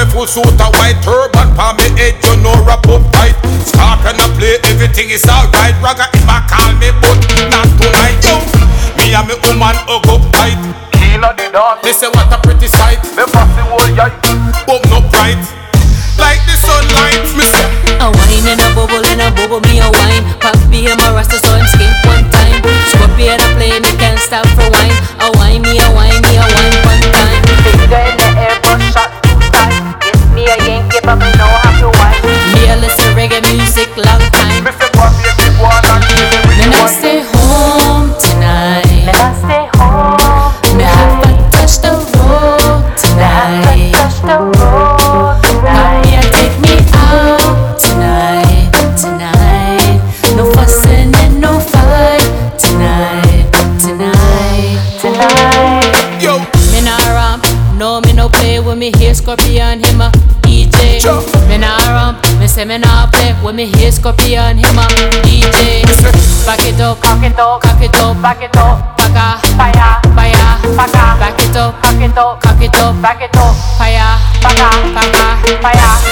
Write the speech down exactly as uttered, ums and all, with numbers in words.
full suit a white turban pa me head, you know wrap up tight. Scorpion a play, everything is alright. Ragga him a call me, but not tonight. Yo, me and me woman hug up tight. Inna the dance, me say what a pretty sight. me passing whole yard, bubble up right, like the sunlight. Me say a wine and a bubble and a bubble me a wine. Papi and my rasta so him skip one time. Scorpion a play, me can't stop for wine. A wine me a wine me a wine one time. Finger in the air, but shot too tight. Yes, me a Yankee, but me know how to wine. Me a listen reggae music long time. me say go be a big one and give me Me with not one. stay home tonight. Me not stay home. Me have to touch the road Me have to tonight. touch the road tonight. Papi a take me out tonight, tonight. No fussing and no fight tonight, tonight. Tonight. yo, Me nah ramp, no me no play when me hear Scorpion him a D J. Sure. Me nah ramp, me say me nah play when me hear Scorpion him a D J. Back it up, Cock it up, cock it up, back it up, baka, fire, fire. fire. Back it up, Cock it up, cock it up, back it up, fire, fire, baka. fire.